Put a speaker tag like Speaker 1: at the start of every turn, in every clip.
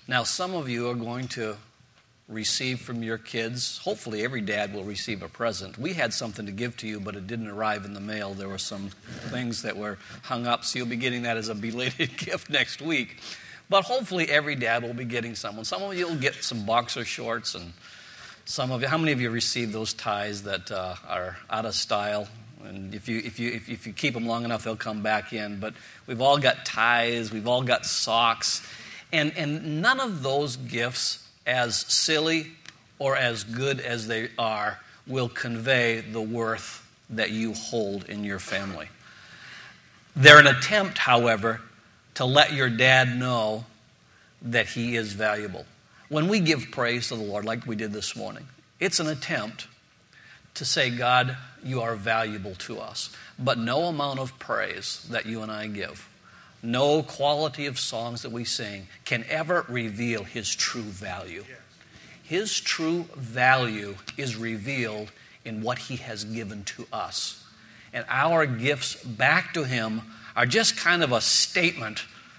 Speaker 1: Now, some of you are going to receive from your kids. Hopefully, every dad will receive a present. We had something to give to you, but it didn't arrive in the mail. There were some things that were hung up, so you'll be getting that as a belated gift next week. But hopefully, every dad will be getting someone. Some of you will get some boxer shorts, and some of you. How many of you received those ties that are out of style? And if you keep them long enough, they'll come back in. But we've all got ties. We've all got socks, and none of those gifts, as silly or as good as they are, will convey the worth that you hold in your family. They're an attempt, however, to let your dad know that he is valuable. When we give praise to the Lord, like we did this morning, it's an attempt to say, God, you are valuable to us. But no amount of praise that you and I give, no quality of songs that we sing can ever reveal his true value. His true value is revealed in what he has given to us. And our gifts back to him are just kind of a statement,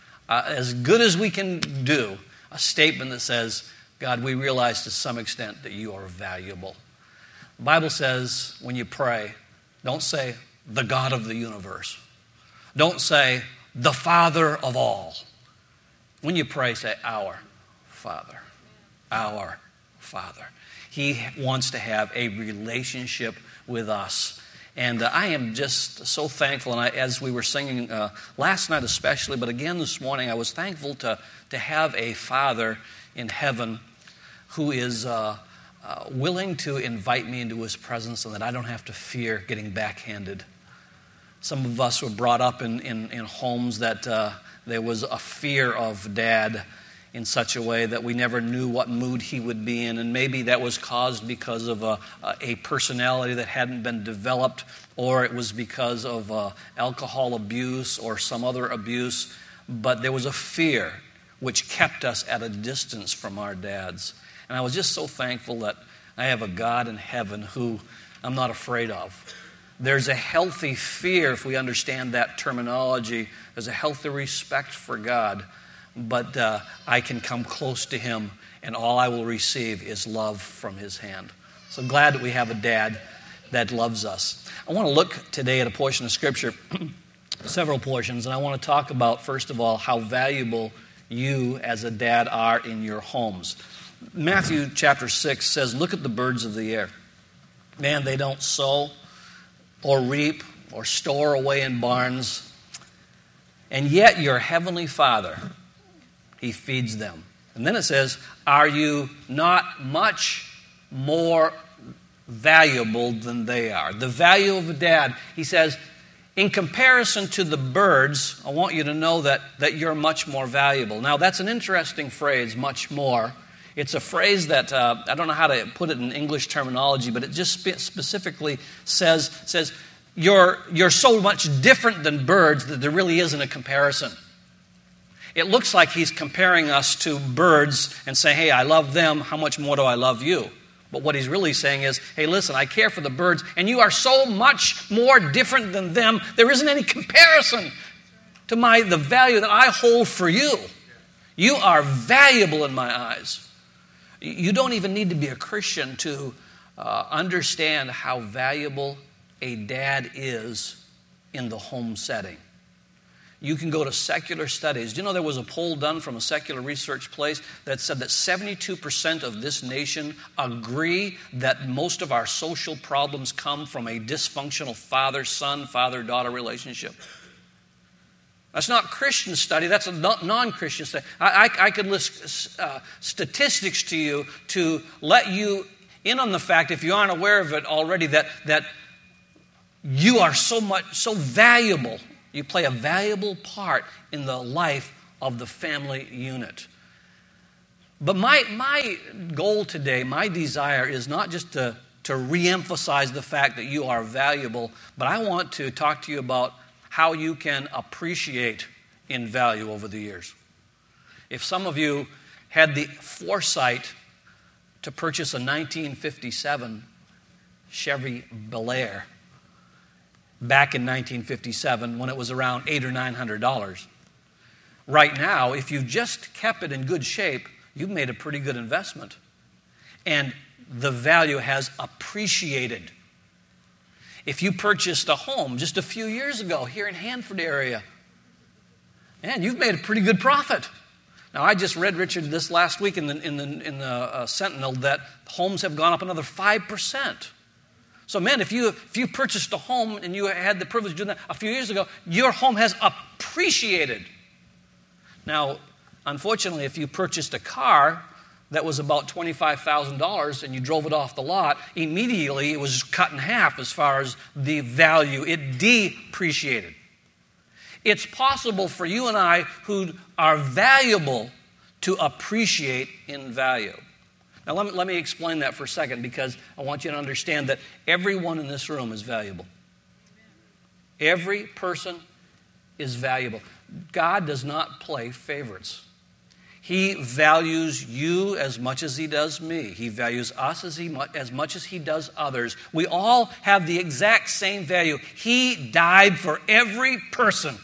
Speaker 1: as good as we can do, a statement that says, God, we realize to some extent that you are valuable. The Bible says when you pray, don't say the God of the universe. Don't say the Father of all. When you pray, say our Father. Our Father. He wants to have a relationship with us. And I am just so thankful. And as we were singing last night especially, but again this morning, I was thankful to have a Father in heaven who is willing to invite me into his presence so that I don't have to fear getting backhanded. Some of us were brought up in homes that there was a fear of Dad in such a way that we never knew what mood he would be in. And maybe that was caused because of a personality that hadn't been developed, or it was because of alcohol abuse or some other abuse. But there was a fear which kept us at a distance from our dads. And I was just so thankful that I have a God in heaven who I'm not afraid of. There's a healthy fear, if we understand that terminology. There's a healthy respect for God. But I can come close to him, and all I will receive is love from his hand. So glad that we have a dad that loves us. I want to look today at a portion of Scripture, several portions, and I want to talk about, first of all, how valuable you as a dad are in your homes. Matthew chapter 6 says, look at the birds of the air. Man, they don't sow or reap or store away in barns, and yet your heavenly Father, he feeds them. And then it says, are you not much more valuable than they are? The value of a dad, he says, in comparison to the birds, I want you to know that you're much more valuable. Now, that's an interesting phrase, much more. It's a phrase that, I don't know how to put it in English terminology, but it just specifically says you're so much different than birds that there really isn't a comparison. It looks like he's comparing us to birds and saying, hey, I love them, how much more do I love you? But what he's really saying is, hey, listen, I care for the birds, and you are so much more different than them, there isn't any comparison to the value that I hold for you. You are valuable in my eyes. You don't even need to be a Christian to understand how valuable a dad is in the home setting. You can go to secular studies. Do you know there was a poll done from a secular research place that said that 72% of this nation agree that most of our social problems come from a dysfunctional father-son, father-daughter relationship? That's not Christian study. That's a non-Christian study. I could list statistics to you to let you in on the fact, if you aren't aware of it already, that you are so valuable. You play a valuable part in the life of the family unit. But my goal today, my desire is not just to reemphasize the fact that you are valuable, but I want to talk to you about how you can appreciate in value over the years. If some of you had the foresight to purchase a 1957 Chevy Bel Air back in 1957 when it was around $800 or $900, right now, if you just kept it in good shape, you've made a pretty good investment. And the value has appreciated. If you purchased a home just a few years ago here in Hanford area, and you've made a pretty good profit. Now, I just read, Richard, this last week in the Sentinel that homes have gone up another 5%. So, man, if you purchased a home and you had the privilege of doing that a few years ago, your home has appreciated. Now, unfortunately, if you purchased a car that was about $25,000 and you drove it off the lot, immediately it was cut in half as far as the value. It depreciated. It's possible for you and I who are valuable to appreciate in value. Now let me explain that for a second, because I want you to understand that everyone in this room is valuable. Every person is valuable. God does not play favorites. He values you as much as he does me. He values us as much as he does others. We all have the exact same value. He died for every person.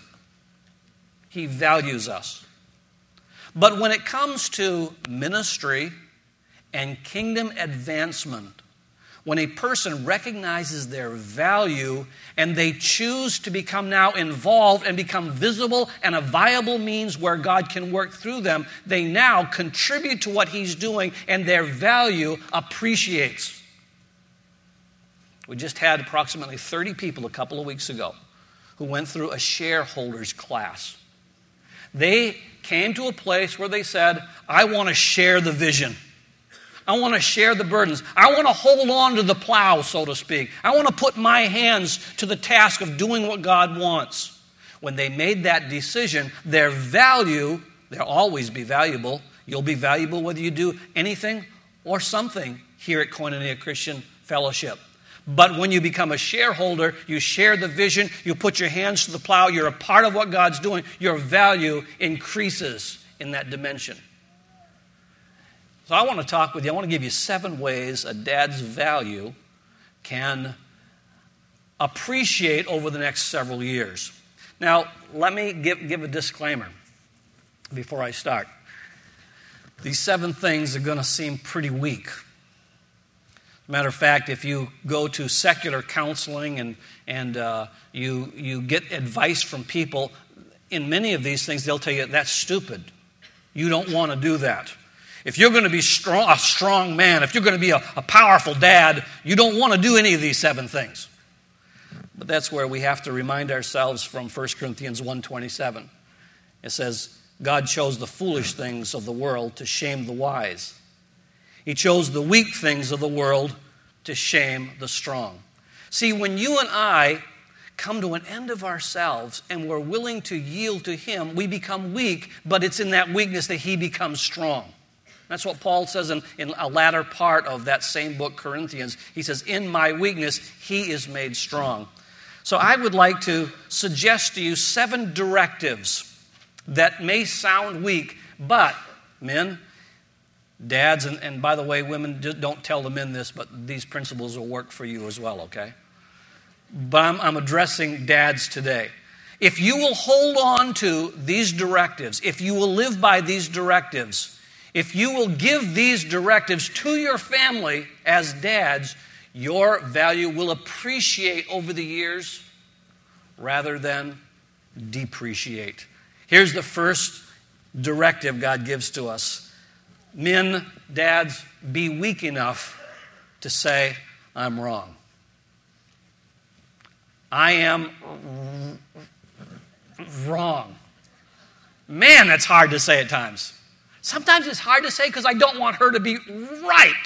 Speaker 1: He values us. But when it comes to ministry and kingdom advancement, when a person recognizes their value and they choose to become now involved and become visible and a viable means where God can work through them, they now contribute to what he's doing and their value appreciates. We just had approximately 30 people a couple of weeks ago who went through a shareholders class. They came to a place where they said, I want to share the vision. I want to share the burdens. I want to hold on to the plow, so to speak. I want to put my hands to the task of doing what God wants. When they made that decision, their value, they'll always be valuable. You'll be valuable whether you do anything or something here at Koinonia Christian Fellowship. But when you become a shareholder, you share the vision, you put your hands to the plow, you're a part of what God's doing, your value increases in that dimension. So I want to talk with you. I want to give you 7 ways a dad's value can appreciate over the next several years. Now, let me give a disclaimer before I start. These 7 things are going to seem pretty weak. Matter of fact, if you go to secular counseling and you get advice from people, in many of these things, they'll tell you, that's stupid. You don't want to do that. If you're going to be a strong man, if you're going to be a powerful dad, you don't want to do any of these 7 things. But that's where we have to remind ourselves from 1 Corinthians 1:27. It says, God chose the foolish things of the world to shame the wise. He chose the weak things of the world to shame the strong. See, when you and I come to an end of ourselves and we're willing to yield to him, we become weak, but it's in that weakness that he becomes strong. That's what Paul says in a latter part of that same book, Corinthians. He says, in my weakness, he is made strong. So I would like to suggest to you 7 directives that may sound weak, but men, dads, and by the way, women, don't tell the men this, but these principles will work for you as well, okay? But I'm addressing dads today. If you will hold on to these directives, if you will live by these directives, if you will give these directives to your family as dads, your value will appreciate over the years rather than depreciate. Here's the first directive God gives to us. Men, dads, be weak enough to say, I'm wrong. I am wrong. Man, that's hard to say at times. Sometimes it's hard to say because I don't want her to be right.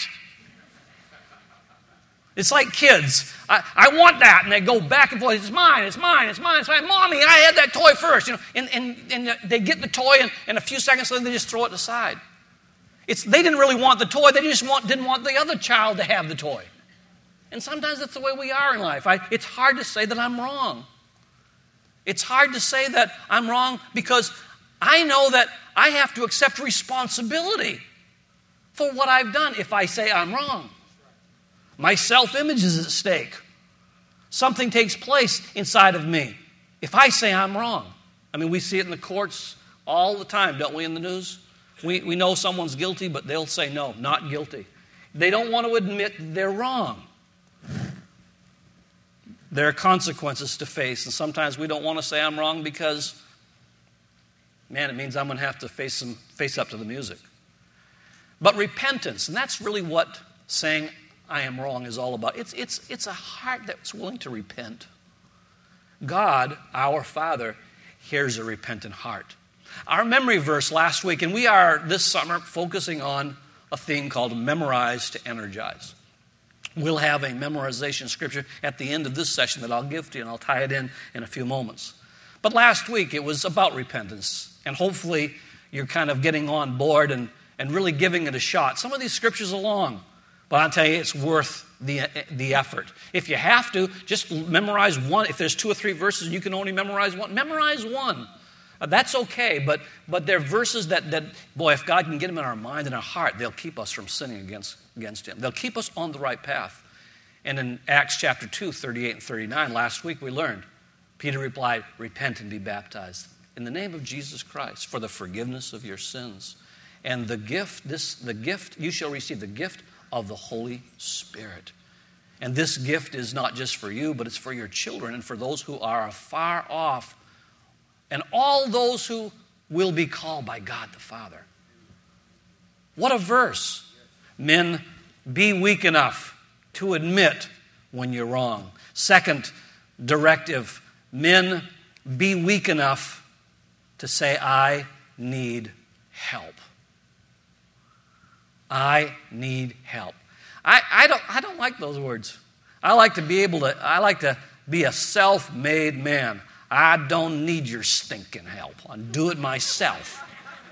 Speaker 1: It's like kids. I want that, and they go back and forth. It's mine, it's mine, it's mine, it's mine. Mommy, I had that toy first. And they get the toy, and a few seconds later, they just throw it aside. They didn't really want the toy. They just didn't want the other child to have the toy. And sometimes that's the way we are in life. It's hard to say that I'm wrong. It's hard to say that I'm wrong because I know that I have to accept responsibility for what I've done if I say I'm wrong. My self-image is at stake. Something takes place inside of me if I say I'm wrong. I mean, we see it in the courts all the time, don't we, in the news? We know someone's guilty, but they'll say, no, not guilty. They don't want to admit they're wrong. There are consequences to face, and sometimes we don't want to say I'm wrong because, man, it means I'm going to have to face up to the music. But repentance, and that's really what saying I am wrong is all about. It's a heart that's willing to repent. God, our Father, hears a repentant heart. Our memory verse last week, and we are this summer focusing on a theme called Memorize to Energize. We'll have a memorization scripture at the end of this session that I'll give to you, and I'll tie it in a few moments. But last week it was about repentance, and hopefully you're kind of getting on board and really giving it a shot. Some of these scriptures are long, but I'll tell you it's worth the effort. If you have to, just memorize one. If there's 2 or 3 verses and you can only memorize one, memorize one. That's okay, but they're verses that, boy, if God can get them in our mind and our heart, they'll keep us from sinning against Him. They'll keep us on the right path. And in Acts chapter 2, 38 and 39, last week we learned, Peter replied, repent and be baptized in the name of Jesus Christ for the forgiveness of your sins. And the gift, you shall receive the gift of the Holy Spirit. And this gift is not just for you, but it's for your children and for those who are afar off, and all those who will be called by God the Father. What a verse. Men, be weak enough to admit when you're wrong. Second directive, men, be weak enough to say, I need help. I need help. I don't like those words. I like to be a self-made man. I don't need your stinking help. I'll do it myself.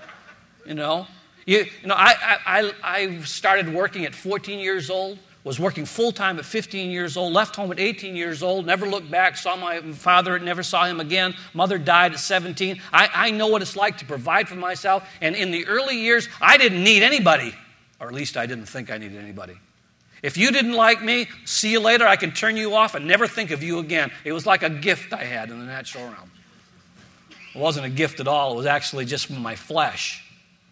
Speaker 1: I started working at 14 years old, was working full-time at 15 years old, left home at 18 years old, never looked back, saw my father, never saw him again. Mother died at 17. I know what it's like to provide for myself. And in the early years, I didn't need anybody, or at least I didn't think I needed anybody. If you didn't like me, see you later, I can turn you off and never think of you again. It was like a gift I had in the natural realm. It wasn't a gift at all. It was actually just my flesh.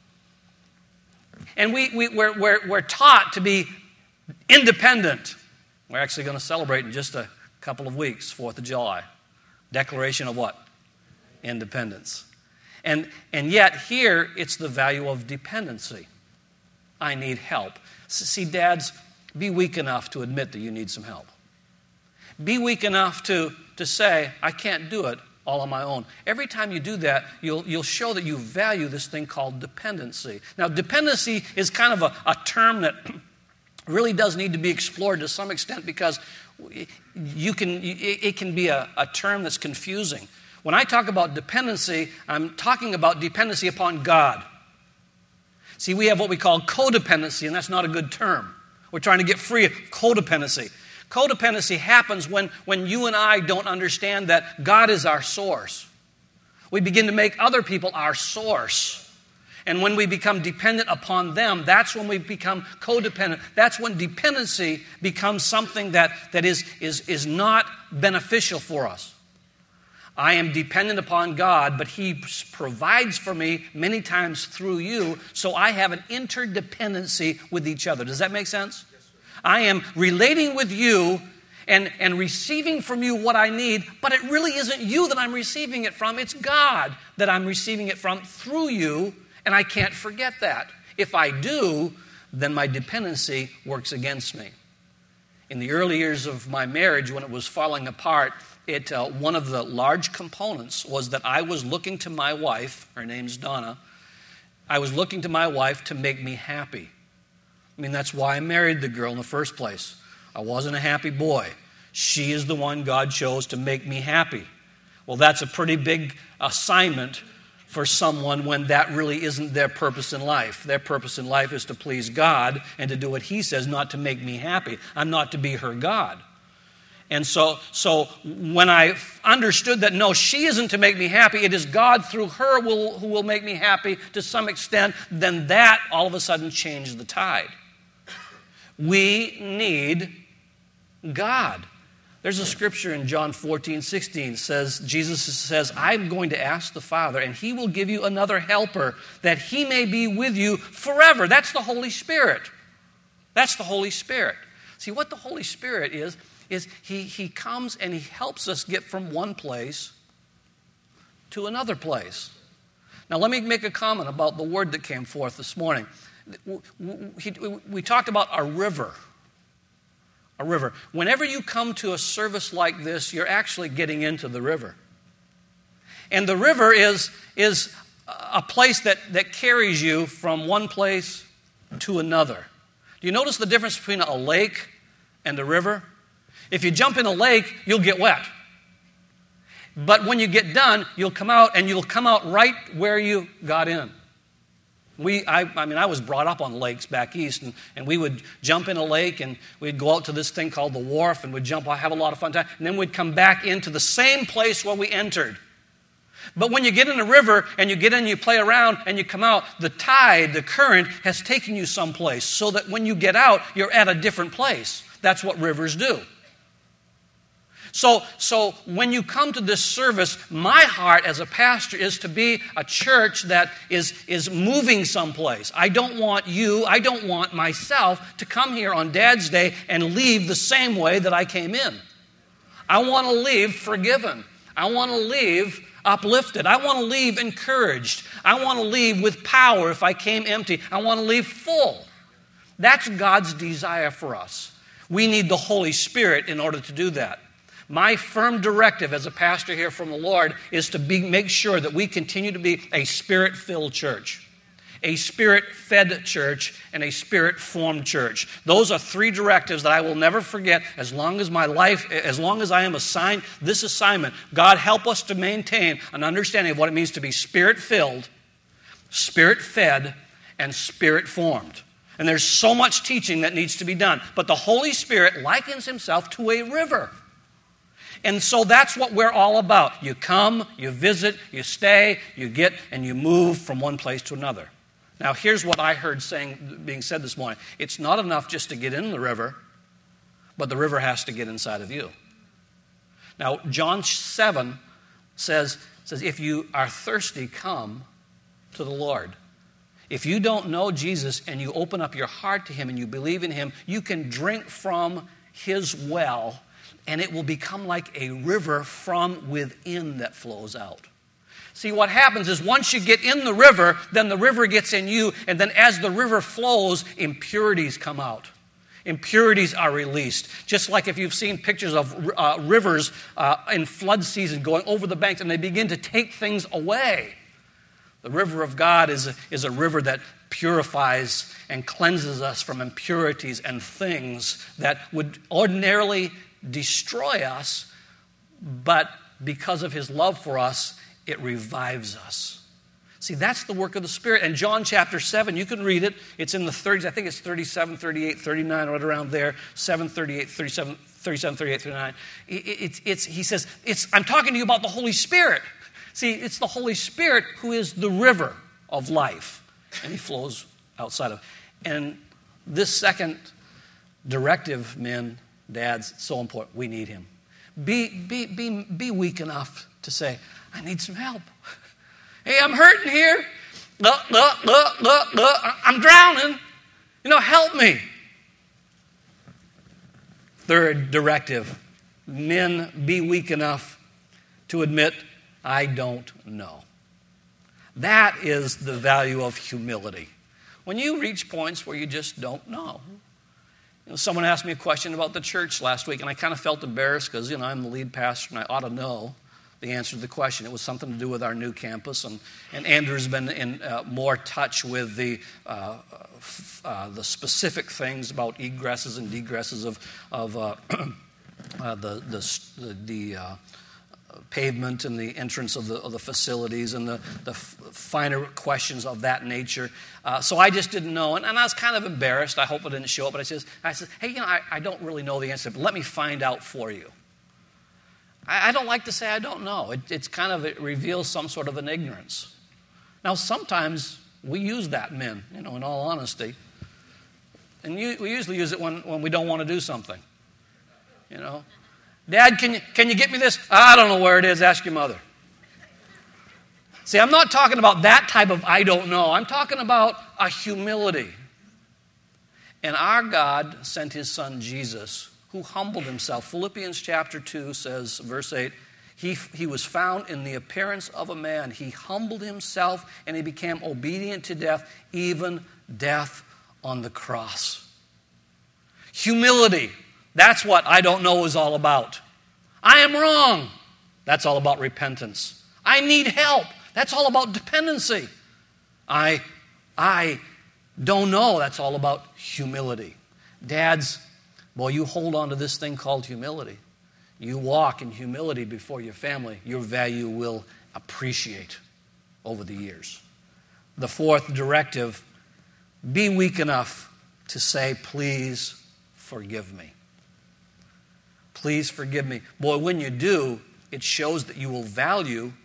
Speaker 1: And we're taught to be independent. We're actually going to celebrate in just a couple of weeks, 4th of July. Declaration of what? Independence. And yet here it's the value of dependency. I need help. See, dads, be weak enough to admit that you need some help. Be weak enough to say, I can't do it all on my own. Every time you do that, you'll show that you value this thing called dependency. Now, dependency is kind of a term that really does need to be explored to some extent because it can be a term that's confusing. When I talk about dependency, I'm talking about dependency upon God. See, we have what we call codependency, and that's not a good term. We're trying to get free of codependency. Codependency happens when you and I don't understand that God is our source. We begin to make other people our source. And when we become dependent upon them, that's when we become codependent. That's when dependency becomes something that is not beneficial for us. I am dependent upon God, but He provides for me many times through you, so I have an interdependency with each other. Does that make sense? Yes, sir. I am relating with you and receiving from you what I need, but it really isn't you that I'm receiving it from. It's God that I'm receiving it from through you, and I can't forget that. If I do, then my dependency works against me. In the early years of my marriage, when it was falling apart, one of the large components was that I was looking to my wife, her name's Donna, I was looking to my wife to make me happy. I mean, that's why I married the girl in the first place. I wasn't a happy boy. She is the one God chose to make me happy. Well, that's a pretty big assignment for someone when that really isn't their purpose in life. Their purpose in life is to please God and to do what He says, not to make me happy. I'm not to be her God. And so when I understood that, no, she isn't to make me happy, it is God through her who will make me happy to some extent, then that all of a sudden changed the tide. We need God. There's a scripture in John 14:16 says, Jesus says, I'm going to ask the Father, and he will give you another helper, that he may be with you forever. That's the Holy Spirit. That's the Holy Spirit. See, what the Holy Spirit is he comes and he helps us get from one place to another place. Now, let me make a comment about the word that came forth this morning. We talked about a river. A river. Whenever you come to a service like this, you're actually getting into the river. And the river is a place that carries you from one place to another. Do you notice the difference between a lake and a river? If you jump in a lake, you'll get wet. But when you get done, you'll come out, and you'll come out right where you got in. I was brought up on lakes back east, and we would jump in a lake, and we'd go out to this thing called the wharf, and we'd jump out, have a lot of fun time, and then we'd come back into the same place where we entered. But when you get in a river, and you get in, you play around, and you come out, the tide, the current, has taken you someplace, so that when you get out, you're at a different place. That's what rivers do. So when you come to this service, my heart as a pastor is to be a church that is moving someplace. I don't want myself to come here on Dad's Day and leave the same way that I came in. I want to leave forgiven. I want to leave uplifted. I want to leave encouraged. I want to leave with power if I came empty. I want to leave full. That's God's desire for us. We need the Holy Spirit in order to do that. My firm directive as a pastor here from the Lord is to make sure that we continue to be a Spirit-filled church, a Spirit-fed church, and a Spirit-formed church. Those are three directives that I will never forget as long as I am assigned this assignment. God, help us to maintain an understanding of what it means to be Spirit-filled, Spirit-fed, and Spirit-formed. And there's so much teaching that needs to be done. But the Holy Spirit likens himself to a river. And so that's what we're all about. You come, you visit, you stay, you get, and you move from one place to another. Now, here's what I heard being said this morning. It's not enough just to get in the river, but the river has to get inside of you. Now, John 7 says, if you are thirsty, come to the Lord. If you don't know Jesus and you open up your heart to him and you believe in him, you can drink from his well, and it will become like a river from within that flows out. See, what happens is once you get in the river, then the river gets in you, and then as the river flows, impurities come out. Impurities are released. Just like if you've seen pictures of rivers in flood season going over the banks, and they begin to take things away. The river of God is a river that purifies and cleanses us from impurities and things that would ordinarily destroy us, but because of his love for us, it revives us. See, that's the work of the Spirit. And John chapter 7, you can read it. It's in the 30s. I think it's 37, 38, 39, right around there. 7, 38, 37, 38, 39. He says, I'm talking to you about the Holy Spirit. See, it's the Holy Spirit who is the river of life. And he flows outside of. And this second directive, men, dads, it's so important. We need him. Be weak enough to say, I need some help. Hey, I'm hurting here. Look. I'm drowning. Help me. Third directive, men, be weak enough to admit, I don't know. That is the value of humility. When you reach points where you just don't know. Someone asked me a question about the church last week, and I kind of felt embarrassed because, I'm the lead pastor and I ought to know the answer to the question. It was something to do with our new campus, and Andrew's been in more touch with the specific things about egresses and degresses of the pavement and the entrance of the facilities and the finer questions of that nature. So I just didn't know, and I was kind of embarrassed. I hope it didn't show up, but I said, hey, I don't really know the answer, but let me find out for you. I don't like to say I don't know. It reveals some sort of an ignorance. Now, sometimes we use that, men, in all honesty. And we usually use it when we don't want to do something, Dad, can you get me this? I don't know where it is. Ask your mother. See, I'm not talking about that type of I don't know. I'm talking about a humility. And our God sent his son Jesus, who humbled himself. Philippians chapter 2 says, verse 8, he was found in the appearance of a man. He humbled himself and he became obedient to death, even death on the cross. Humility. That's what I don't know is all about. I am wrong. That's all about repentance. I need help. That's all about dependency. I don't know. That's all about humility. Dads, boy, you hold on to this thing called humility. You walk in humility before your family. Your value will appreciate over the years. The fourth directive, be weak enough to say, please forgive me. Please forgive me. Boy, when you do, it shows that you will value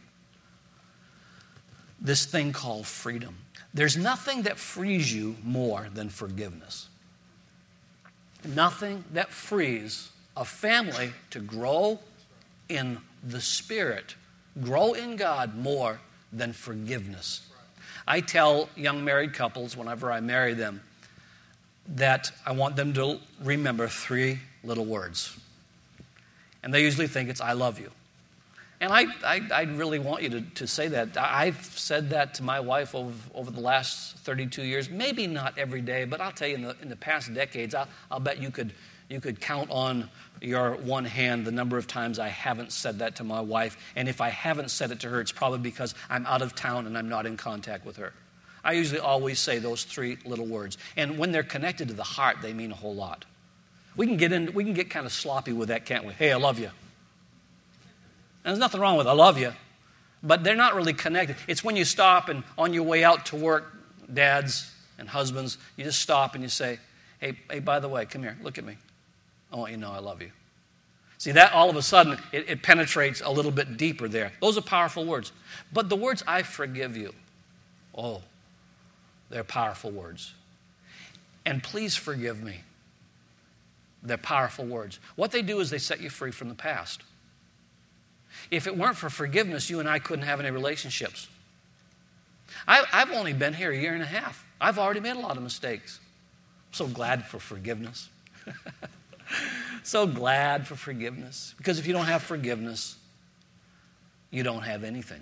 Speaker 1: this thing called freedom. There's nothing that frees you more than forgiveness. Nothing that frees a family to grow in the Spirit, grow in God more than forgiveness. I tell young married couples whenever I marry them that I want them to remember 3 little words. And they usually think it's I love you. And I really want you to say that. I've said that to my wife over the last 32 years. Maybe not every day, but I'll tell you in the past decades, I'll bet you could count on your one hand the number of times I haven't said that to my wife. And if I haven't said it to her, it's probably because I'm out of town and I'm not in contact with her. I usually always say those 3 little words. And when they're connected to the heart, they mean a whole lot. We can get kind of sloppy with that, can't we? Hey, I love you. And there's nothing wrong with I love you, but they're not really connected. It's when you stop and on your way out to work, dads and husbands, you just stop and you say, hey, by the way, come here, look at me. I want you to know I love you. See, that all of a sudden, it penetrates a little bit deeper there. Those are powerful words. But the words, I forgive you, oh, they're powerful words. And please forgive me. They're powerful words. What they do is they set you free from the past. If it weren't for forgiveness, you and I couldn't have any relationships. I've only been here 1.5 years. I've already made a lot of mistakes. I'm so glad for forgiveness. So glad for forgiveness. Because if you don't have forgiveness, you don't have anything.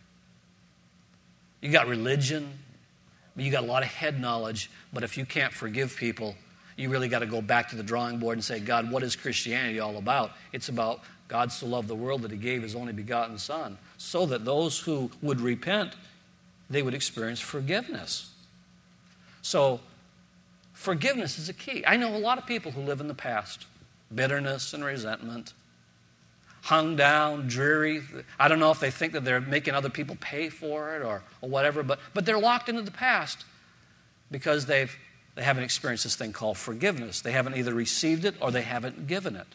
Speaker 1: You got religion, you got a lot of head knowledge, but if you can't forgive people, you really got to go back to the drawing board and say, God, what is Christianity all about? It's about God so loved the world that he gave his only begotten Son, so that those who would repent, they would experience forgiveness. So forgiveness is a key. I know a lot of people who live in the past. Bitterness and resentment. Hung down, dreary. I don't know if they think that they're making other people pay for it or whatever, but they're locked into the past because they haven't experienced this thing called forgiveness. They haven't either received it or they haven't given it.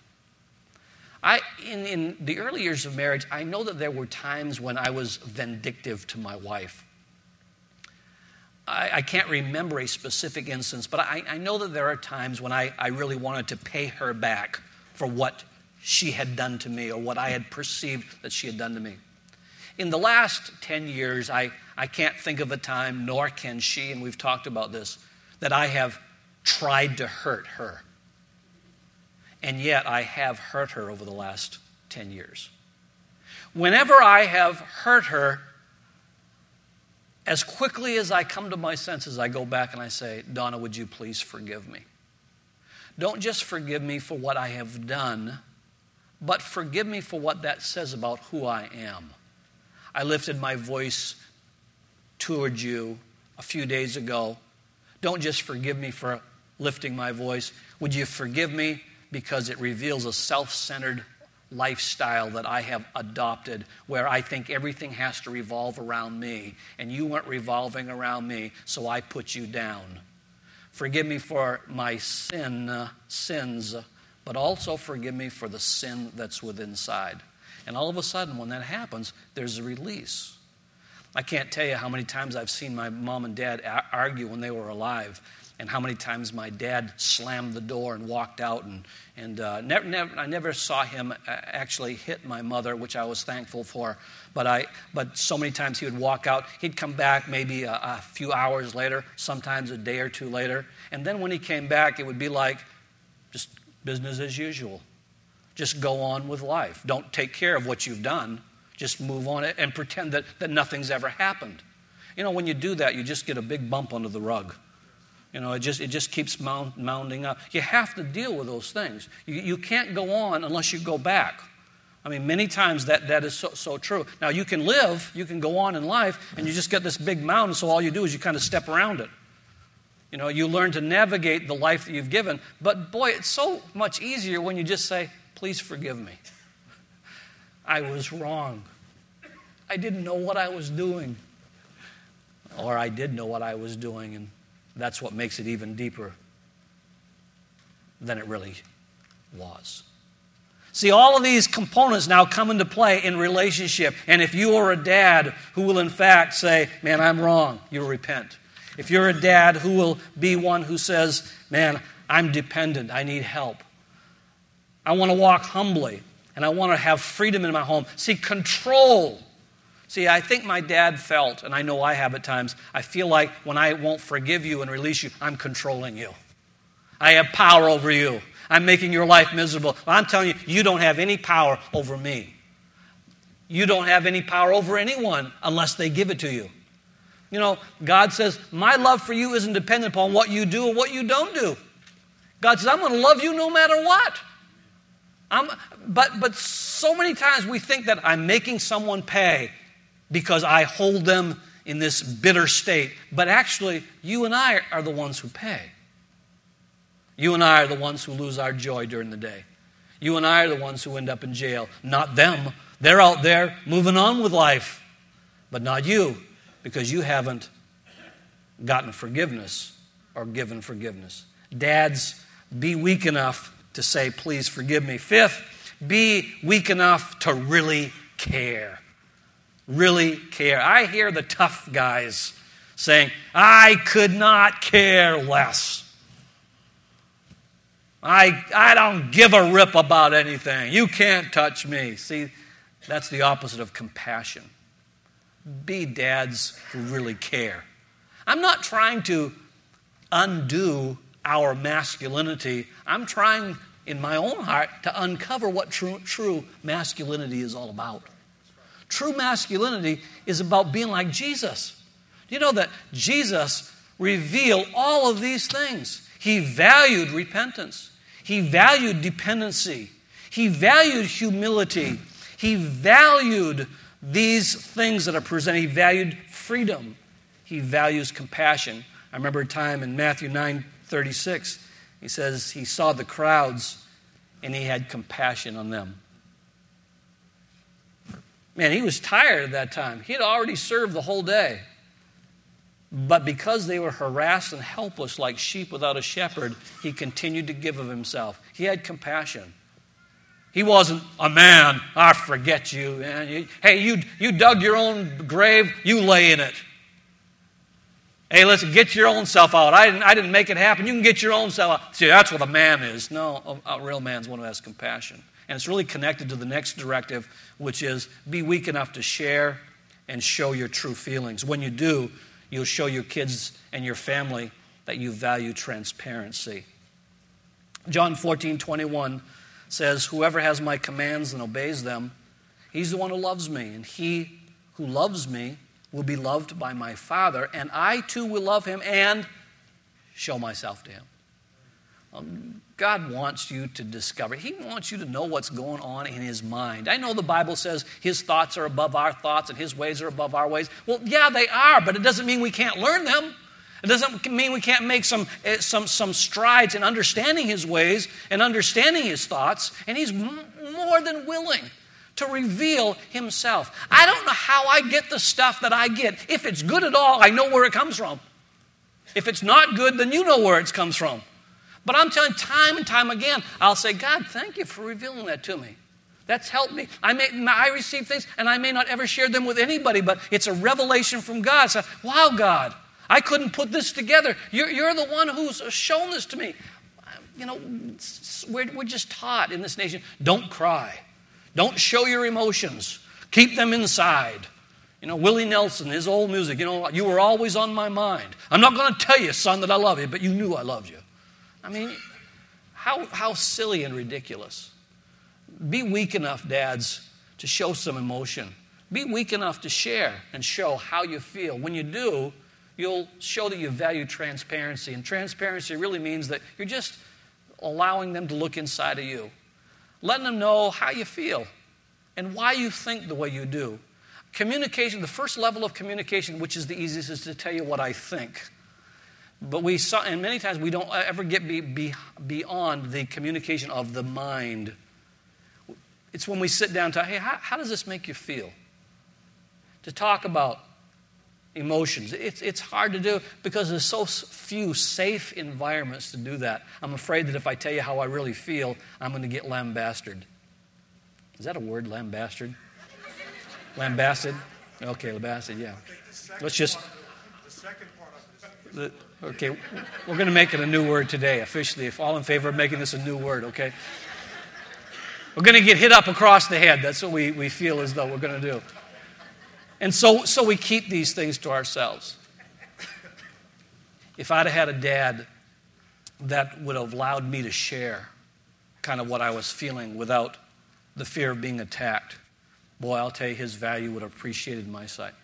Speaker 1: In the early years of marriage, I know that there were times when I was vindictive to my wife. I can't remember a specific instance, but I know that there are times when I really wanted to pay her back for what she had done to me or what I had perceived that she had done to me. In the last 10 years, I can't think of a time, nor can she, and we've talked about this, that I have tried to hurt her. And yet I have hurt her over the last 10 years. Whenever I have hurt her, as quickly as I come to my senses, I go back and I say, Donna, would you please forgive me? Don't just forgive me for what I have done, but forgive me for what that says about who I am. I lifted my voice toward you a few days ago. Don't just forgive me for lifting my voice. Would you forgive me because it reveals a self-centered lifestyle that I have adopted where I think everything has to revolve around me, and you weren't revolving around me, so I put you down. Forgive me for my sins, but also forgive me for the sin that's within inside. And all of a sudden, when that happens, there's a release. I can't tell you how many times I've seen my mom and dad argue when they were alive, and how many times my dad slammed the door and walked out, and I never saw him actually hit my mother, which I was thankful for. But so many times he would walk out. He'd come back maybe a few hours later, sometimes a day or two later, and then when he came back, it would be like just business as usual. Just go on with life. Don't take care of what you've done. Just move on and pretend that nothing's ever happened. When you do that, you just get a big bump under the rug. It just keeps mounting up. You have to deal with those things. You can't go on unless you go back. I mean, many times that is so true. Now, you can go on in life, and you just get this big mountain, so all you do is you kind of step around it. You learn to navigate the life that you've given. But boy, it's so much easier when you just say, please forgive me. I was wrong. I didn't know what I was doing. Or I did know what I was doing, and that's what makes it even deeper than it really was. See, all of these components now come into play in relationship. And if you are a dad who will in fact say, man, I'm wrong, you'll repent. If you're a dad who will be one who says, man, I'm dependent, I need help. I want to walk humbly, and I want to have freedom in my home. See, control. See, I think my dad felt, and I know I have at times, I feel like when I won't forgive you and release you, I'm controlling you. I have power over you. I'm making your life miserable. Well, I'm telling you, you don't have any power over me. You don't have any power over anyone unless they give it to you. God says, my love for you isn't dependent upon what you do or what you don't do. God says, I'm going to love you no matter what. But so many times we think that I'm making someone pay because I hold them in this bitter state. But actually, you and I are the ones who pay. You and I are the ones who lose our joy during the day. You and I are the ones who end up in jail. Not them. They're out there moving on with life. But not you, because you haven't gotten forgiveness or given forgiveness. Dads, be weak enough to say, please forgive me. Fifth, be weak enough to really care. Really care. I hear the tough guys saying, I could not care less. I don't give a rip about anything. You can't touch me. See, that's the opposite of compassion. Be dads who really care. I'm not trying to undo our masculinity. I'm trying, in my own heart, to uncover what true masculinity is all about. True masculinity is about being like Jesus. Do you know that Jesus revealed all of these things? He valued repentance. He valued dependency. He valued humility. He valued these things that are presented. He valued freedom. He values compassion. I remember a time in Matthew 9:36, he says he saw the crowds and he had compassion on them. Man, he was tired at that time. He had already served the whole day. But because they were harassed and helpless like sheep without a shepherd, he continued to give of himself. He had compassion. He wasn't a man, I forget you. Hey, you dug your own grave, you lay in it. Hey, listen, get your own self out. I didn't make it happen. You can get your own self out. See, that's what a man is. No, a real man's one who has compassion. And it's really connected to the next directive, which is be weak enough to share and show your true feelings. When you do, you'll show your kids and your family that you value transparency. John 14:21 says, whoever has my commands and obeys them, he's the one who loves me. And he who loves me will be loved by my Father, and I too will love him and show myself to him. God wants you to discover. He wants you to know what's going on in his mind. I know the Bible says his thoughts are above our thoughts and his ways are above our ways. Well, yeah, they are, but it doesn't mean we can't learn them. It doesn't mean we can't make some strides in understanding his ways and understanding his thoughts, and he's more than willing to reveal himself. I don't know how I get the stuff that I get. If it's good at all, I know where it comes from. If it's not good, then you know where it comes from. But I'm telling you, time and time again, I'll say, God, thank you for revealing that to me. That's helped me. I receive things, and I may not ever share them with anybody, but it's a revelation from God. So, wow, God, I couldn't put this together. You're the one who's shown this to me. You know, we're just taught in this nation, don't cry. Don't show your emotions. Keep them inside. You know, Willie Nelson, his old music, you know, you were always on my mind. I'm not going to tell you, son, that I love you, but you knew I loved you. I mean, how silly and ridiculous. Be weak enough, dads, to show some emotion. Be weak enough to share and show how you feel. When you do, you'll show that you value transparency. And transparency really means that you're just allowing them to look inside of you. Letting them know how you feel and why you think the way you do. Communication, the first level of communication, which is the easiest, is to tell you what I think. But and many times we don't ever get beyond the communication of the mind. It's when we sit down and talk, hey, how does this make you feel? To talk about emotions. It's hard to do because there's so few safe environments to do that. I'm afraid that if I tell you how I really feel, I'm going to get lambasted. Is that a word, lambasted? Lambasted? Okay, lambasted, yeah. Let's just... Okay, we're going to make it a new word today, officially. If all in favor of making this a new word, okay? We're going to get hit up across the head. That's what we feel as though we're going to do. And so we keep these things to ourselves. If I'd have had a dad that would have allowed me to share kind of what I was feeling without the fear of being attacked, boy, I'll tell you, his value would have appreciated in my sight.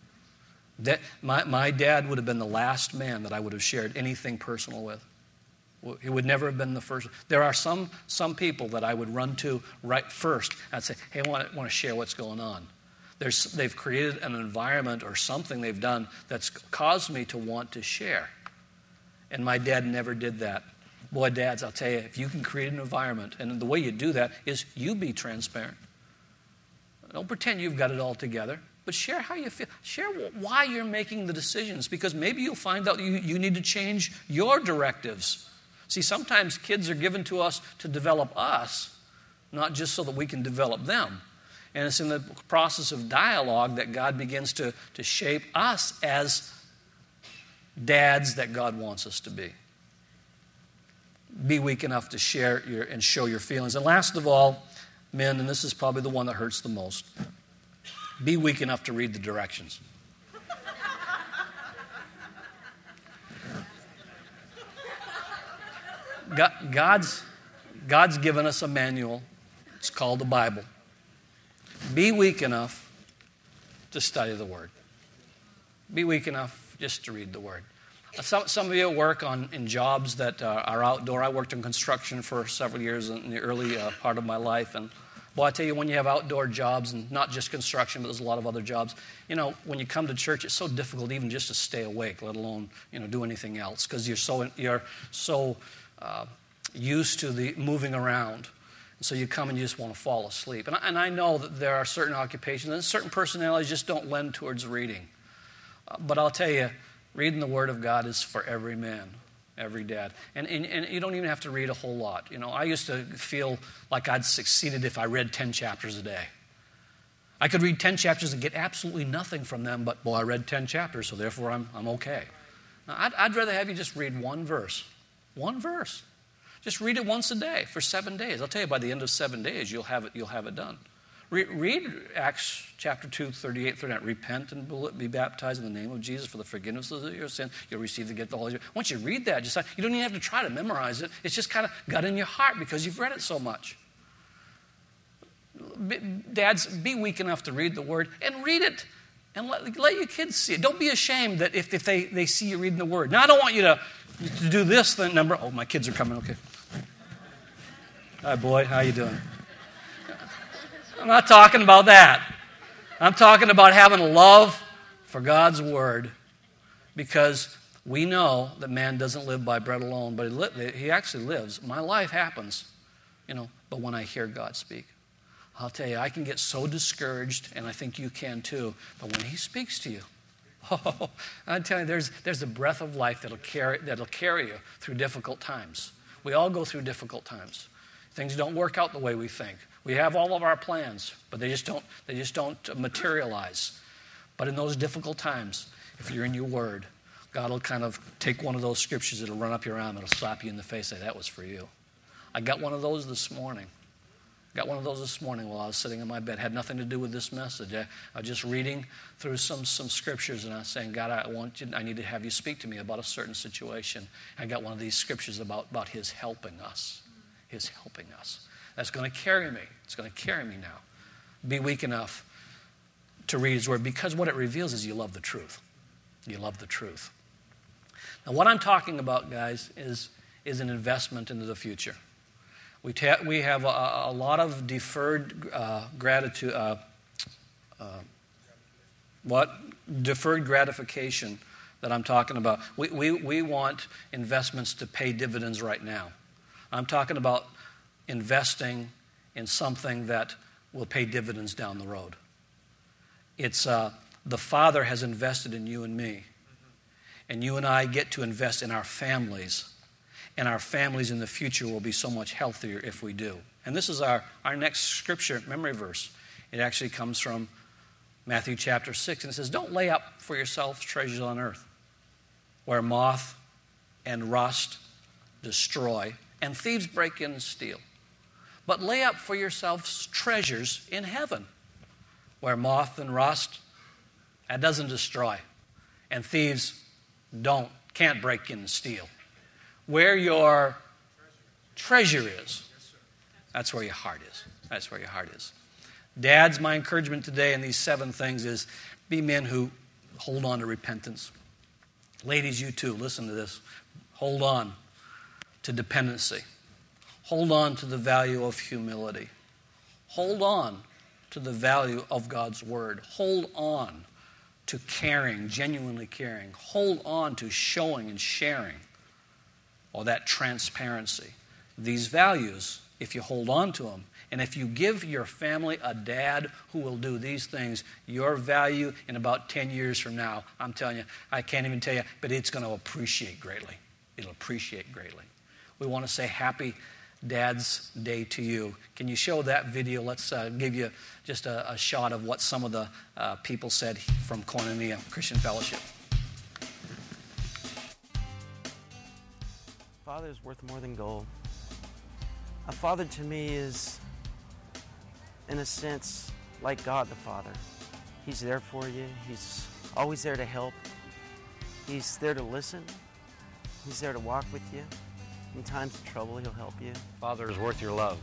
Speaker 1: My dad would have been the last man that I would have shared anything personal with. He would never have been the first. There are some people that I would run to right first. I'd say, hey, I want to share what's going on. They've created an environment or something they've done that's caused me to want to share. And my dad never did that. Boy, dads, I'll tell you, if you can create an environment, and the way you do that is you be transparent. Don't pretend you've got it all together. But share how you feel. Share why you're making the decisions, because maybe you'll find out you need to change your directives. See, sometimes kids are given to us to develop us, not just so that we can develop them. And it's in the process of dialogue that God begins to shape us as dads that God wants us to be. Be weak enough to share and show your feelings. And last of all, men, and this is probably the one that hurts the most, be weak enough to read the directions. God's given us a manual. It's called the Bible. Be weak enough to study the Word. Be weak enough just to read the Word. Some of you work in jobs that are outdoor. I worked in construction for several years in the early part of my life, and well, I tell you, when you have outdoor jobs, and not just construction, but there's a lot of other jobs, you know, when you come to church, it's so difficult even just to stay awake, let alone, you know, do anything else, because you're so used to the moving around. And so you come and you just want to fall asleep. And I know that there are certain occupations and certain personalities just don't lend towards reading. But I'll tell you, reading the Word of God is for every man. Every dad. And you don't even have to read a whole lot. You know, I used to feel like I'd succeeded if I read 10 chapters a day. I could read 10 chapters and get absolutely nothing from them, but, boy, I read 10 chapters, so therefore I'm okay. Now, I'd rather have you just read one verse. One verse. Just read it once a day for 7 days. I'll tell you, by the end of 7 days, you'll have it done. Read Acts chapter 2, 38, 39. Repent and be baptized in the name of Jesus for the forgiveness of your sin. You'll receive the gift of the Holy Spirit. Once you read that, you don't even have to try to memorize it. It's just kind of got in your heart because you've read it so much. Dads, be weak enough to read the Word and read it. And let your kids see it. Don't be ashamed that if they see you reading the Word. Now, I don't want you to do this thing. Oh, my kids are coming. Okay. Hi, boy. How you doing? I'm not talking about that. I'm talking about having a love for God's Word, because we know that man doesn't live by bread alone, but he actually lives. My life happens, you know, but when I hear God speak. I'll tell you, I can get so discouraged, and I think you can too, but when He speaks to you, I tell you, there's a breath of life that'll carry you through difficult times. We all go through difficult times. Things don't work out the way we think. We have all of our plans, but they just don't materialize. But in those difficult times, if you're in your Word, God will kind of take one of those scriptures, it'll run up your arm, it'll slap you in the face, say, that was for you. I got one of those this morning. While I was sitting in my bed. Had nothing to do with this message. I was just reading through some scriptures, and I was saying, God, I need to have you speak to me about a certain situation. I got one of these scriptures about His helping us. His helping us. That's going to carry me. It's going to carry me now. Be weak enough to read His Word, because what it reveals is you love the truth. You love the truth. Now, what I'm talking about, guys, is an investment into the future. We have a lot of deferred gratitude. Deferred gratification that I'm talking about. We want investments to pay dividends right now. I'm talking about investing in something that will pay dividends down the road. It's the Father has invested in you and me, and you and I get to invest in our families. And our families in the future will be so much healthier if we do. And this is our next scripture memory verse. It actually comes from Matthew chapter 6. And it says, don't lay up for yourselves treasures on earth, where moth and rust destroy, and thieves break in and steal. But lay up for yourselves treasures in heaven, where moth and rust, that doesn't destroy, and thieves can't break in and steal. Where your treasure is, that's where your heart is. That's where your heart is. Dads, my encouragement today in these 7 things is be men who hold on to repentance. Ladies, you too, listen to this. Hold on to dependency. Hold on to the value of humility. Hold on to the value of God's Word. Hold on to caring, genuinely caring. Hold on to showing and sharing. Or that transparency. These values, if you hold on to them, and if you give your family a dad who will do these things, your value in about 10 years from now, I'm telling you, I can't even tell you, but it's going to appreciate greatly. It'll appreciate greatly. We want to say Happy Dad's Day to you. Can you show that video? Let's give you just a shot of what some of the people said from Koinonia Christian Fellowship.
Speaker 2: Father is worth more than gold. A father to me is, in a sense, like God the Father. He's there for you. He's always there to help. He's there to listen. He's there to walk with you. In times of trouble, He'll help you.
Speaker 3: Father is worth your love.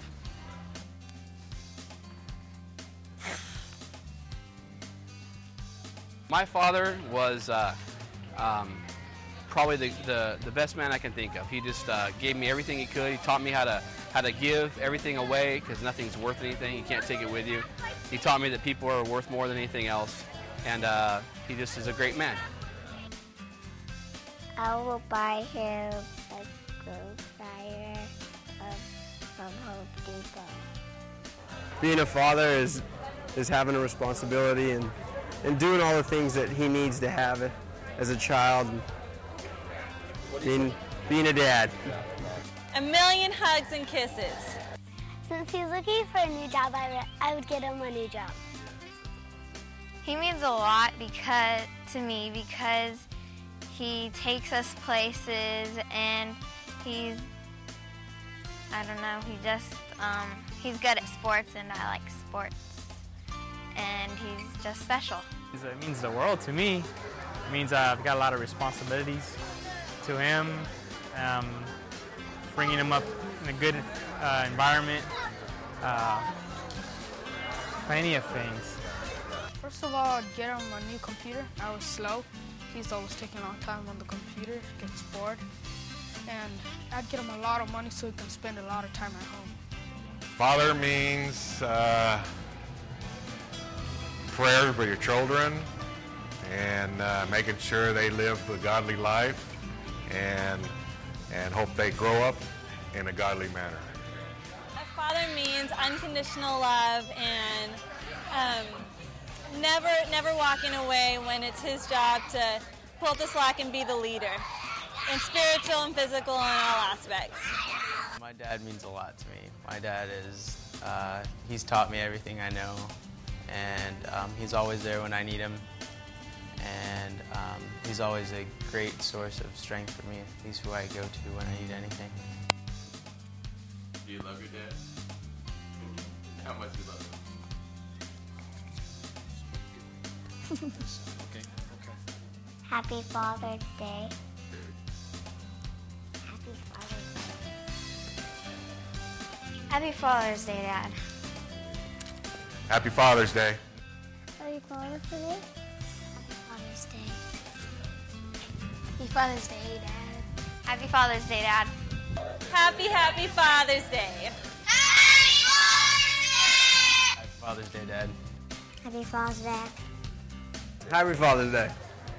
Speaker 3: My father was probably the best man I can think of. He just gave me everything he could. He taught me how to give everything away, because nothing's worth anything. You can't take it with you. He taught me that people are worth more than anything else, and he just is a great man.
Speaker 4: I will buy him a grow dryer from Home Depot.
Speaker 5: Being a father is having a responsibility and doing all the things that he needs to have as a child. Being a dad.
Speaker 6: A million hugs and kisses.
Speaker 4: Since he's looking for a new job, I would get him a new job.
Speaker 7: He means a lot to me because he takes us places, and he's he's good at sports, and I like sports, and he's just special.
Speaker 8: It means the world to me. It means I've got a lot of responsibilities to him, bringing him up in a good environment, plenty of things.
Speaker 9: First of all, I'd get him a new computer. I was slow. He's always taking a long time on the computer, gets bored. And I'd get him a lot of money so he can spend a lot of time at home.
Speaker 10: Father means prayer for your children and making sure they live a godly life and hope they grow up in a godly manner.
Speaker 6: A father means unconditional love and never walking away when it's his job to pull up the slack and be the leader in spiritual and physical and all aspects.
Speaker 2: My
Speaker 11: My dad means a lot to me. My dad is, he's taught me everything I know, and he's always there when I need him, and he's always a great source of strength for me. He's who I go to when I need anything.
Speaker 12: Do you love your dad? How much do you love him?
Speaker 4: Okay. Happy Father's Day.
Speaker 7: Happy Father's Day, Dad.
Speaker 10: Happy Father's Day.
Speaker 4: Happy Father's Day.
Speaker 7: Father's Day. Happy Father's Day, Dad. Happy Father's Day, Dad.
Speaker 6: Happy Father's Day.
Speaker 11: Happy Father's Day, Dad.
Speaker 4: Happy Father's Day.
Speaker 5: Happy Father's Day.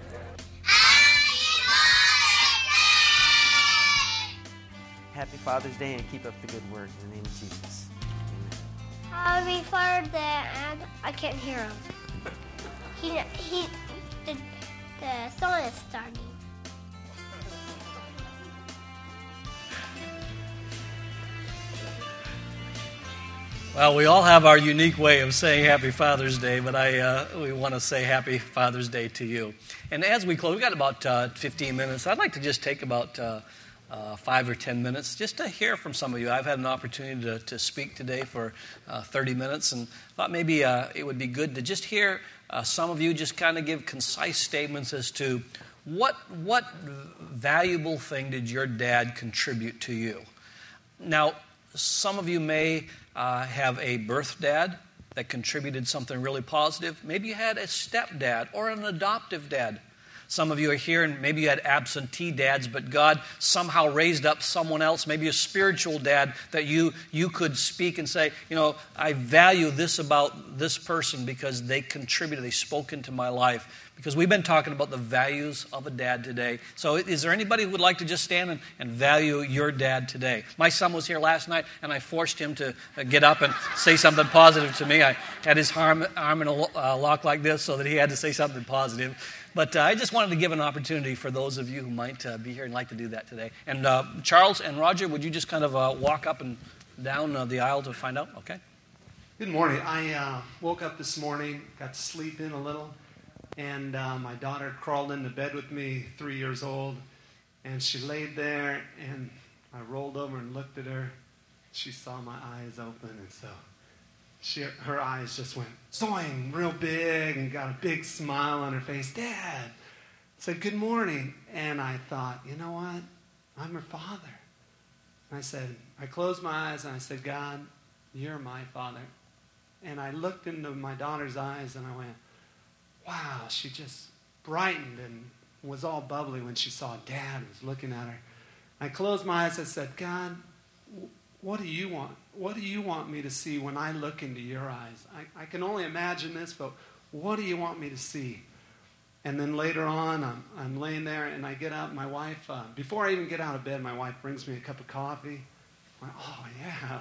Speaker 2: Happy Father's Day, and keep up the good work in the name of Jesus.
Speaker 4: Happy Father's Day, and I can't hear him. The song is starting.
Speaker 1: Well, we all have our unique way of saying Happy Father's Day, but we want to say Happy Father's Day to you. And as we close, we've got about 15 minutes. I'd like to just take about 5 or 10 minutes just to hear from some of you. I've had an opportunity to speak today for 30 minutes, and thought maybe it would be good to just hear some of you just kind of give concise statements as to what valuable thing did your dad contribute to you. Now, some of you may have a birth dad that contributed something really positive. Maybe you had a stepdad or an adoptive dad. Some of you are here and maybe you had absentee dads, but God somehow raised up someone else, maybe a spiritual dad that you could speak and say, you know, I value this about this person because they contributed, they spoke into my life. Because we've been talking about the values of a dad today. So is there anybody who would like to just stand and value your dad today? My son was here last night, and I forced him to get up and say something positive to me. I had his arm in a lock like this so that he had to say something positive. But I just wanted to give an opportunity for those of you who might be here and like to do that today. And Charles and Roger, would you just kind of walk up and down the aisle to find out? Okay.
Speaker 13: Good morning. I woke up this morning, got to sleep in a little. And my daughter crawled into bed with me, 3 years old, and she laid there, and I rolled over and looked at her. She saw my eyes open, and so her eyes just went zoing real big and got a big smile on her face. Dad said, good morning. And I thought, you know what? I'm her father. And I closed my eyes, and I said, God, you're my father. And I looked into my daughter's eyes, and I went, wow, she just brightened and was all bubbly when she saw Dad was looking at her. I closed my eyes and said, God, what do you want? What do you want me to see when I look into your eyes? I can only imagine this, but what do you want me to see? And then later on, I'm laying there, and I get up. My wife, before I even get out of bed, my wife brings me a cup of coffee. I'm like, oh, yeah.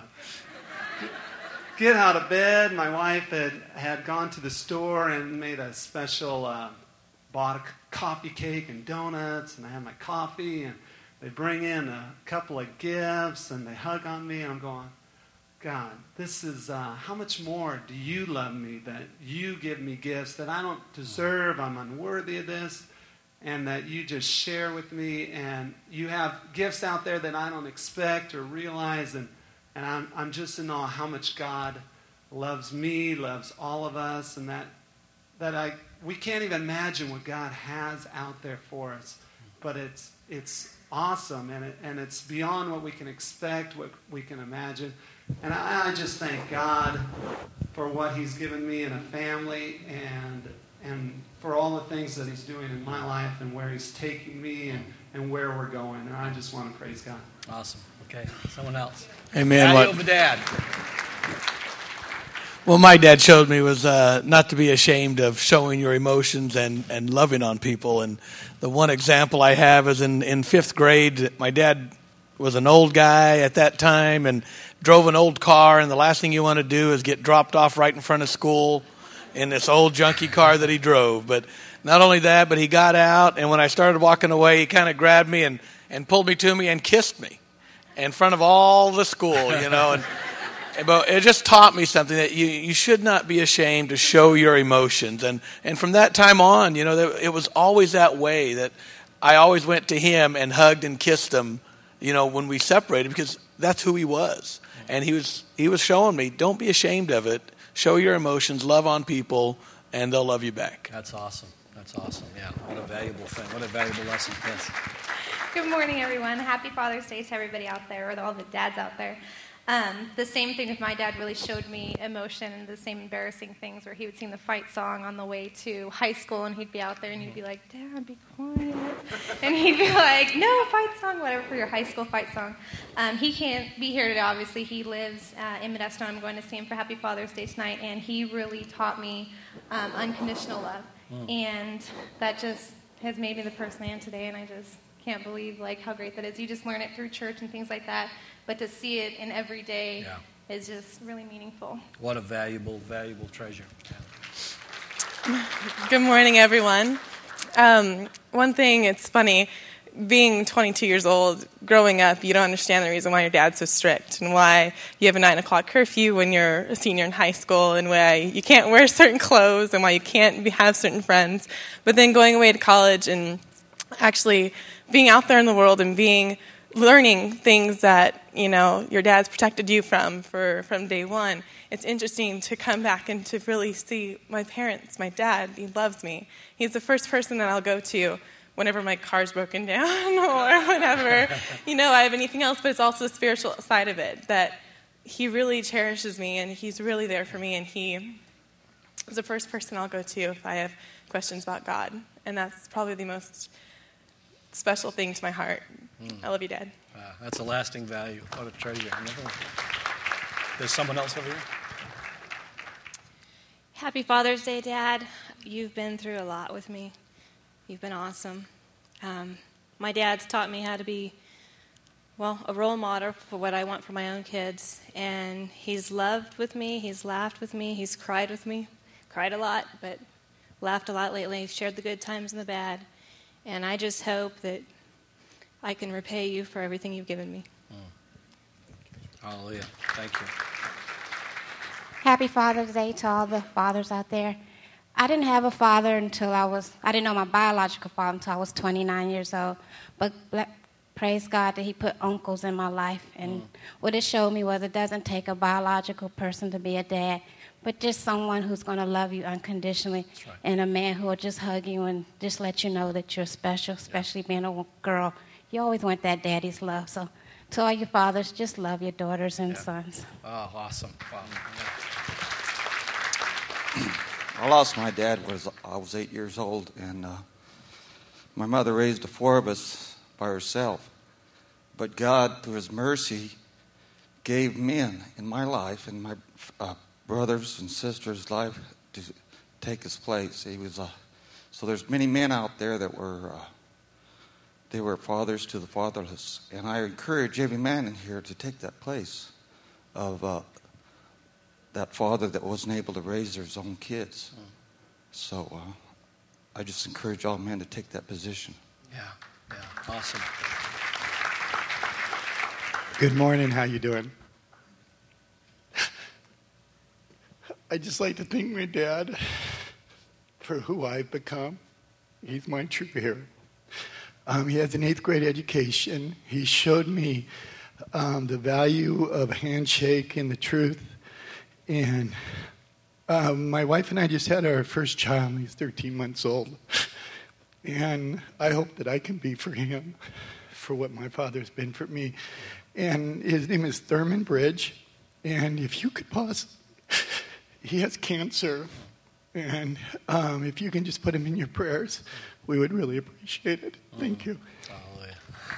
Speaker 13: Get out of bed. My wife had gone to the store and made a special, bought a coffee cake and donuts, and I had my coffee, and they bring in a couple of gifts, and they hug on me, and I'm going, God, this is, how much more do you love me that you give me gifts that I don't deserve, I'm unworthy of this, and that you just share with me, and you have gifts out there that I don't expect or realize, and I'm just in awe how much God loves me, loves all of us, and that we can't even imagine what God has out there for us. But it's awesome, and it's beyond what we can expect, what we can imagine. And I just thank God for what He's given me in a family, and for all the things that He's doing in my life and where He's taking me and where we're going. And I just want to praise God.
Speaker 1: Awesome. Okay, someone else.
Speaker 14: Amen.
Speaker 1: Value of a dad.
Speaker 14: Well, my dad showed me was not to be ashamed of showing your emotions and loving on people. And the one example I have is in 5th grade, my dad was an old guy at that time and drove an old car, and the last thing you want to do is get dropped off right in front of school in this old junky car that he drove. But not only that, but he got out, and when I started walking away, he kind of grabbed me and pulled me to me and kissed me. in front of all the school, you know. But it just taught me something, that you should not be ashamed to show your emotions. And from that time on, you know, it was always that way, that I always went to him and hugged and kissed him, you know, when we separated, because that's who he was. And he was showing me, don't be ashamed of it. Show your emotions, love on people, and they'll love you back.
Speaker 1: That's awesome. That's awesome. Yeah, what a valuable thing. What a valuable lesson. Yes.
Speaker 15: Good morning, everyone. Happy Father's Day to everybody out there, or all the dads out there. The same thing with my dad really showed me emotion, and the same embarrassing things where he would sing the fight song on the way to high school, and he'd be out there and he'd be like, Dad, be quiet. And he'd be like, no, fight song, whatever, for your high school fight song. He can't be here today, obviously. He lives in Modesto. I'm going to see him for Happy Father's Day tonight, and he really taught me unconditional love. And that just has made me the person I am today, and I just can't believe how great that is. You just learn it through church and things like that, but to see it in every day is just really meaningful.
Speaker 1: What a valuable, valuable treasure.
Speaker 16: Good morning, everyone. One thing, it's funny, being 22 years old, growing up, you don't understand the reason why your dad's so strict and why you have a 9 o'clock curfew when you're a senior in high school, and why you can't wear certain clothes and why you can't have certain friends. But then going away to college and actually being out there in the world and learning things that, you know, your dad's protected you from day one. It's interesting to come back and to really see my parents, my dad, he loves me. He's the first person that I'll go to whenever my car's broken down or whenever, you know, I have anything else, but it's also the spiritual side of it, that he really cherishes me and he's really there for me, and he is the first person I'll go to if I have questions about God. And that's probably the most special thing to my heart. I love you, Dad.
Speaker 1: That's a lasting value. What a treasure. There's someone else over here.
Speaker 17: Happy Father's Day, Dad. You've been through a lot with me. You've been awesome. My dad's taught me how to be, a role model for what I want for my own kids. And he's loved with me. He's laughed with me. He's cried with me. Cried a lot, but laughed a lot lately. He's shared the good times and the bad. And I just hope that I can repay you for everything you've given me.
Speaker 1: Hallelujah. Thank you.
Speaker 18: Happy Father's Day to all the fathers out there. I didn't have a father I didn't know my biological father until I was 29 years old. But praise God that he put uncles in my life. And what it showed me was it doesn't take a biological person to be a dad, but just someone who's going to love you unconditionally, right. And a man who will just hug you and just let you know that you're special, especially being a girl. You always want that daddy's love. So to all your fathers, just love your daughters and sons.
Speaker 1: Oh, awesome. Wow.
Speaker 19: I lost my dad I was 8 years old, and my mother raised the 4 of us by herself. But God, through His mercy, gave men in my life and my brothers and sisters' life to take His place. He was so there's many men out there that were they were fathers to the fatherless, and I encourage every man in here to take that place of that father that wasn't able to raise his own kids. So I just encourage all men to take that position.
Speaker 1: Yeah, awesome.
Speaker 20: Good morning. How you doing? I'd just like to thank my dad for who I've become. He's my true hero. He has an 8th grade education. He showed me the value of a handshake and the truth. And my wife and I just had our first child. He's 13 months old. And I hope that I can be for him, for what my father's been for me. And his name is Thurman Bridge. And if you could possibly, he has cancer. And if you can just put him in your prayers, we would really appreciate it. Thank you.
Speaker 1: Hallelujah.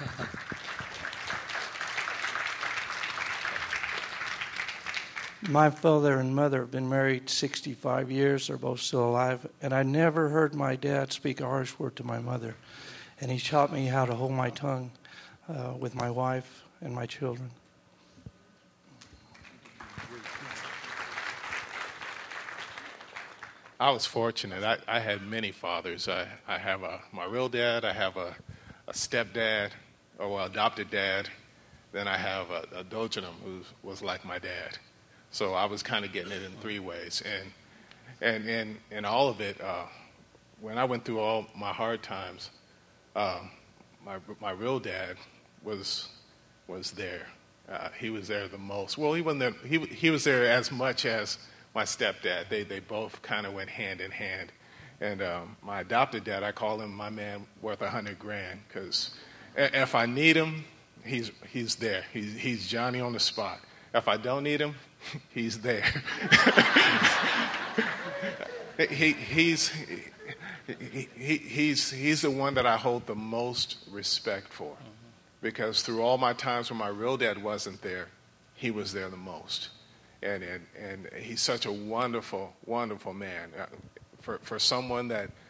Speaker 21: My father and mother have been married 65 years. They're both still alive. And I never heard my dad speak a harsh word to my mother. And he taught me how to hold my tongue with my wife and my children.
Speaker 10: I was fortunate. I had many fathers. I have my real dad. I have a stepdad, or adopted dad. then I have a dogenum who was like my dad. So I was kind of getting it in three ways. And in all of it, when I went through all my hard times, my real dad was there. He was there the most. Well, he wasn't there. He was there as much as my stepdad. They both kind of went hand in hand. And my adopted dad, I call him my man worth $100,000 because if I need him, he's there. He's Johnny on the spot. If I don't need him, he's there. He's the one that I hold the most respect for, because through all my times when my real dad wasn't there, he was there the most, and he's such a wonderful, wonderful man. For someone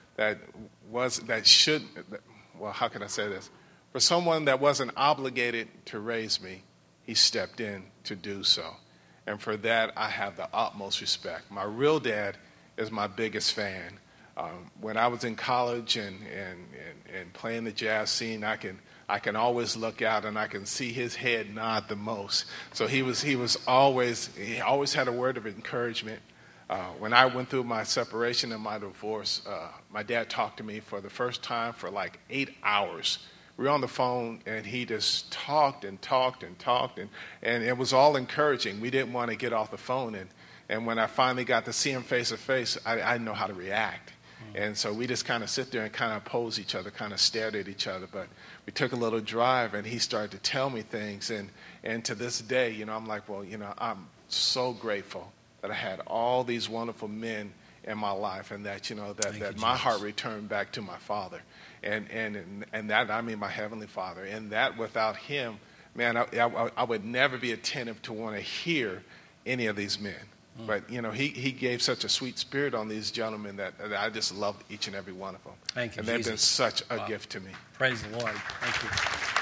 Speaker 10: how can I say this? For someone that wasn't obligated to raise me, he stepped in to do so, and for that I have the utmost respect. My real dad is my biggest fan. When I was in college and playing the jazz scene, I can always look out and I can see his head nod the most. So he always had a word of encouragement. When I went through my separation and my divorce, my dad talked to me for the first time for like 8 hours. We were on the phone and he just talked and talked and talked, and it was all encouraging. We didn't want to get off the phone, and when I finally got to see him face to face, I didn't know how to react. And so we just kind of sit there and kind of oppose each other, kind of stared at each other. But we took a little drive, and he started to tell me things. And to this day, I'm like, well, I'm so grateful that I had all these wonderful men in my life, and that, that my heart returned back to my Father. And that, I mean my Heavenly Father. And that without him, man, I would never be attentive to want to hear any of these men. But, he gave such a sweet spirit on these gentlemen that I just loved each and every one of them.
Speaker 1: Thank you,
Speaker 10: and they've
Speaker 1: Jesus.
Speaker 10: been such a gift to me.
Speaker 1: Praise the Lord. Thank you.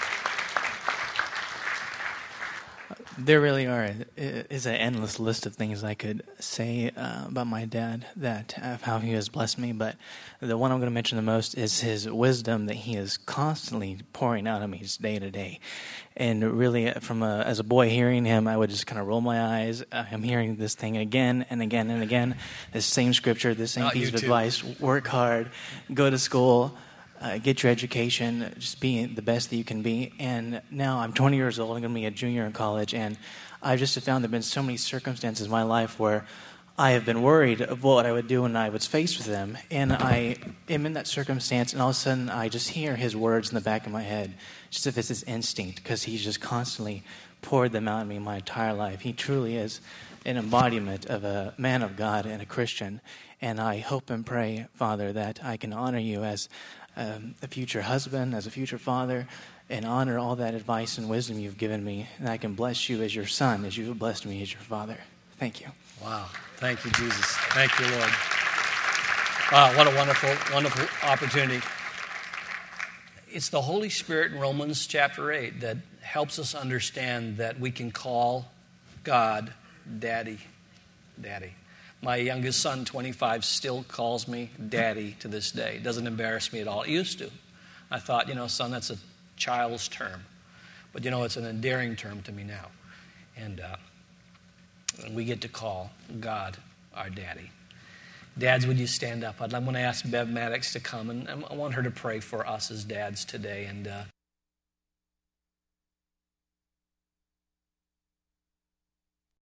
Speaker 3: There really is an endless list of things I could say about my dad, of how he has blessed me, but the one I'm going to mention the most is his wisdom that he is constantly pouring out of me day to day. And really, as a boy hearing him, I would just kind of roll my eyes. I'm hearing this thing again and again and again, this same scripture, this same piece of advice: work hard, go to school, get your education, just be the best that you can be. And now I'm 20 years old. I'm going to be a junior in college, and I've just found there have been so many circumstances in my life where I have been worried of what I would do when I was faced with them. And I am in that circumstance, and all of a sudden I just hear his words in the back of my head, just if it's his instinct, because he's just constantly poured them out in me my entire life. He truly is an embodiment of a man of God and a Christian. And I hope and pray, Father, that I can honor you as a future husband, as a future father, and honor all that advice and wisdom you've given me. And I can bless you as your son, as you have blessed me as your father. Thank you.
Speaker 1: Wow. Thank you, Jesus. Thank you, Lord. Wow, what a wonderful, wonderful opportunity. It's the Holy Spirit in Romans chapter 8 that helps us understand that we can call God Daddy. Daddy. My youngest son, 25, still calls me Daddy to this day. It doesn't embarrass me at all. It used to. I thought, son, that's a child's term. But, it's an endearing term to me now. And we get to call God our Daddy. Dads, would you stand up? I want to ask Bev Maddox to come, and I want her to pray for us as dads today. And